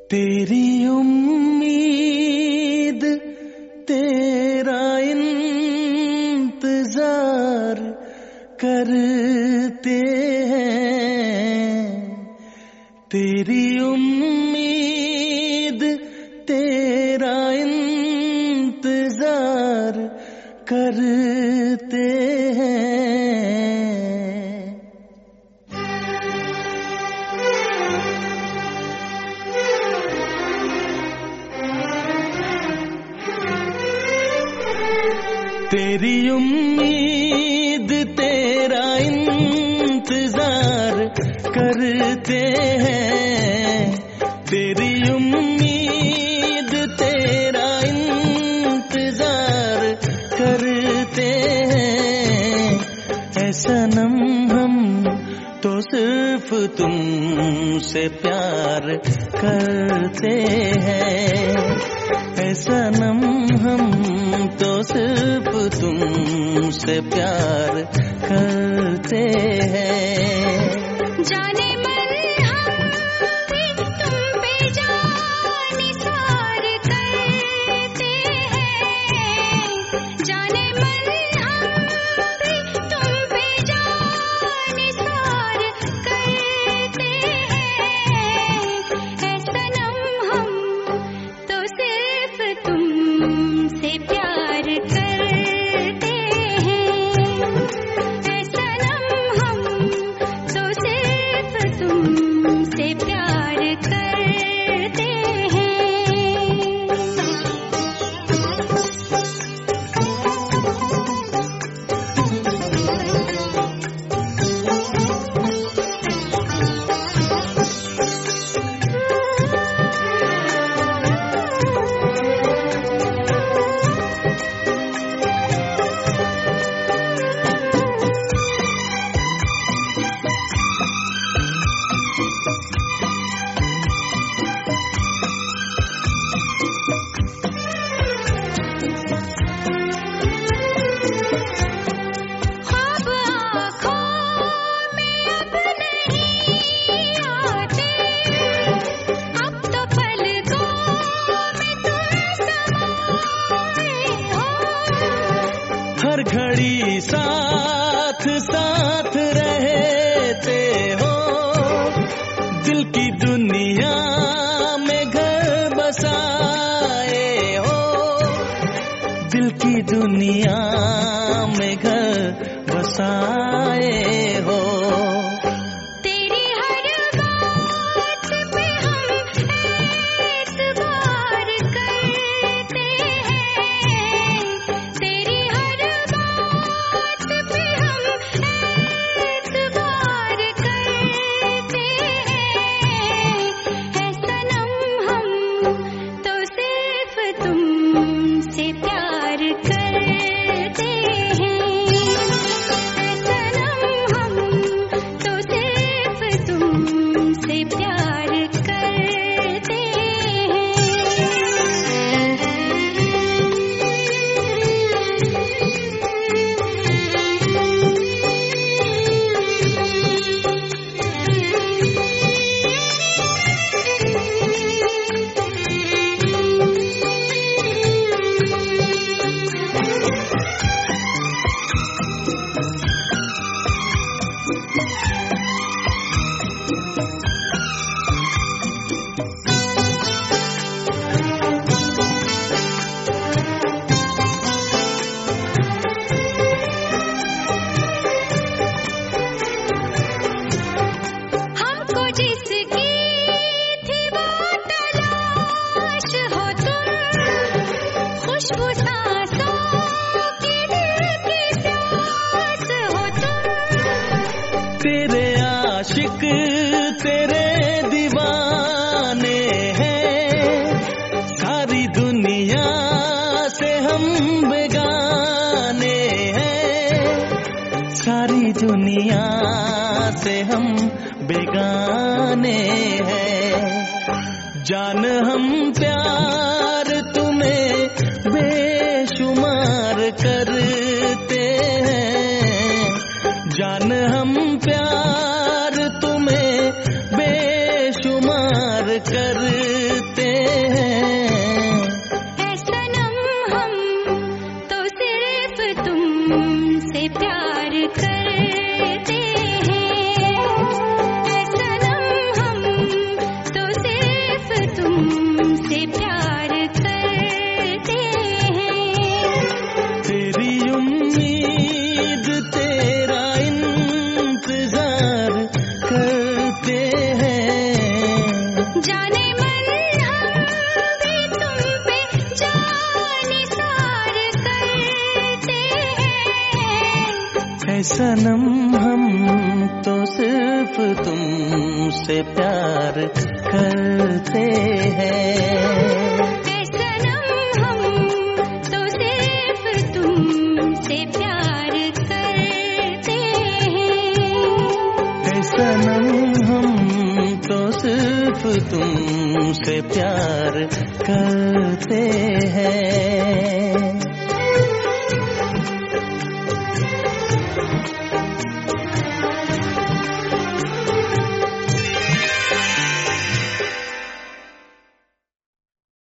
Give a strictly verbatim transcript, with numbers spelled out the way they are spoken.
तेरी उम्मीद तेरा इंतजार करते हैं, तेरी उम्मीद तेरा इंतजार करते हैं। तेरी उम्मीद तेरा इंतजार करते हैं, तेरी उम्मीद तेरा इंतजार करते हैं। ऐ सनम हम तो सिर्फ तुमसे प्यार करते हैं, ऐ सनम हम तो सिर्फ तुमसे प्यार करते हैं। जाने मन हम भी तुम पे जान निसार करते हैं, जाने मन हम भी तुम पे जान निसार करते हैं। ऐ सनम हम तो सिर्फ तुमसे प्यार करते हैं, ऐ सनम हम तो सिर्फ तुमसे प्यार करते हैं। ख्वाब आँखों में अब नहीं आते, अब तो पलकों में तुम समाए हो। हर घड़ी साथ साथ रहते हो, दिल की दुनिया में घर बसाए हो, दिल की दुनिया में घर बसाए हो। तेरी हर बात पे हम एतबार करते हैं, तेरी हर बात पे हम एतबार करते हैं। ऐ सनम हम तो सिर्फ तुमसे प्यार करते हैं, ऐ सनम हम तो सिर्फ तुमसे प्यार करते हमको जिसकी थी वो तलाश हो तुम, खुशबू सांसों की दिल की प्यास हो तुम। तेरे आशिक तेरे दीवाने हैं, सारी दुनिया से हम बेगाने हैं, सारी दुनिया से हम बेगाने हैं। जान हम प्यार तुम्हें बेशुमार करते हैं, जान हम प्यार तुम्हें बेशुमार करते जाने मन हम भी तुम पे जान निसार करते हैं। ऐ सनम हम तो सिर्फ तुमसे प्यार करते हैं। ऐ सनम हम तो सिर्फ तुमसे प्यार करते हैं। ऐ सनम हम तो सिर्फ तुमसे प्यार करते हैं।